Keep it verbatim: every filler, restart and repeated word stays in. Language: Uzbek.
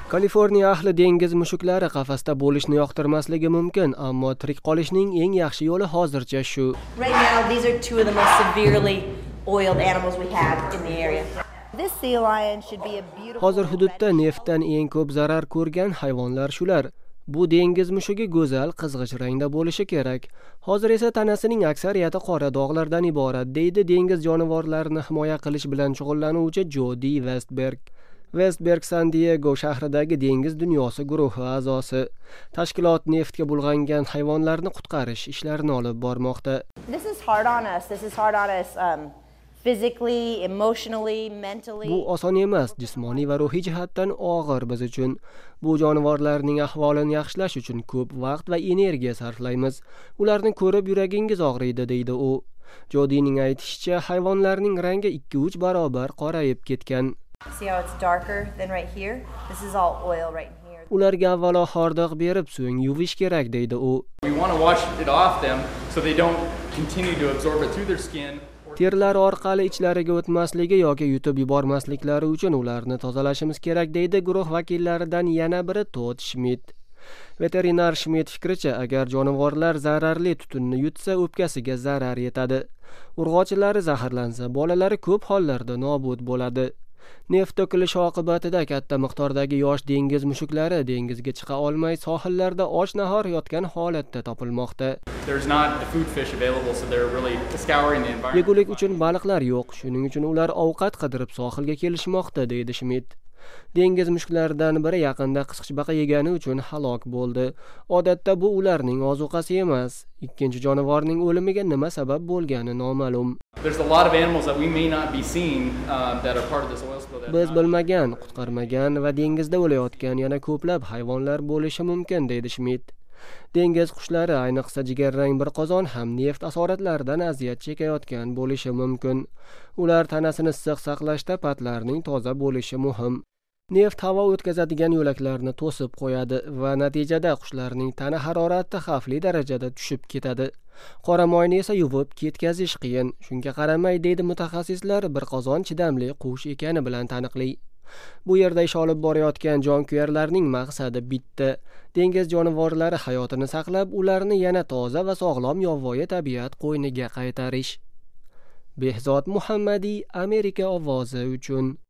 Kaliforniya ahli dengiz mushuklari qafasda bo'lishni yoqtirmasligi mumkin, ammo tirik qolishning eng yaxshi yo'li hozircha shu. Right now, these are two of the most severely oiled animals we have in the area. This sea lion should be a beautiful. Hozir hududda neftdan eng ko'p zarar ko'rgan hayvonlar shular. Bu dengiz mushugi go'zal qizg'ish rangda bo'lishi kerak. Hozir esa tanasining aksariyati qora dog'lardan iborat, deydi dengiz jonivorlarini himoya qilish bilan shug'ullanuvchi Jodi Westberg. Westberg San Diego shahridagi dengiz dunyosi guruhi a'zosi. Tashkilot neftga bulg'angan hayvonlarni qutqarish ishlarini olib bormoqda. This is hard on us. This is hard on us um, physically, emotionally, mentally. Bu oson emas, jismoniy va ruhiy jihatdan og'ir biz uchun. Bu jonivorlarning ahvolini yaxshilash uchun ko'p vaqt va energiya sarflaymiz. Ularni ko'rib yuragingiz og'riydi, deydi u. Jodining aytishicha, hayvonlarning rangi ikki uch barobar qorayib ketgan. See how it's darker than right here? This is all oil right here. Ularga avvalo hordiq berib, so'ng yuvish kerak, deydi u. We want to wash it off them so they don't continue to absorb it through their skin. Terlari orqali ichlariga o'tmasligi yoki yutib yubormasliklari uchun ularni tozalashimiz kerak, deydi guruh vakillaridan yana biri Todd Schmidt. Veterinar Schmidt fikricha, agar jonivorlar zararli tutunni yutsa, o'pkasiga zarar yetadi. Urg'ochilari zaharlansa, bolalari ko'p hollarda nobud bo'ladi. Neft to'kilishi oqibatida katta miqdordagi yosh dengiz mushuklari dengizga chiqa olmay sohillarda och nahor yotgan holatda topilmoqda. Yegulik uchun baliqlar yo'q, shuning uchun ular ovqat qidirib sohilga kelishmoqda, deydi Schmidt. Dengiz mushuklaridan biri yaqinda qisqichbaqa yegani uchun halok bo'ldi. Odatda bu ularning ozuqasi emas. Ikkinchi jonivorning o'limiga nima sabab bo'lgani noma'lum. Biz bilmagan, qutqarmagan va dengizda o'layotgan yana ko'plab hayvonlar bo'lishi mumkin, deydi Schmidt. Dengiz qushlari, ayniqsa jigarrang bir qozon ham neft asoratlaridan aziyat chekayotgan bo'lishi mumkin. Ular tanasini issiq saqlashda patlarning toza bo'lishi muhim. Neft havo o'tkazadigan yo'laklarni to'sib qo'yadi va natijada qushlarning tana harorati xavfli darajada tushib ketadi. Qora moyni esa yuvib ketkazish qiyin. Shunga qaramay, deydi mutaxassislar, bir qozon chidamli qush ekani bilan taniqli. Bu yerda ish olib borayotgan jonkuyarlarning maqsadi bitta: dengiz jonivorlari hayotini saqlab, ularni yana toza va sog'lom yovvoyi tabiat qo'yniga qaytarish. Behzod Muhammadiy, Amerika ovozi uchun.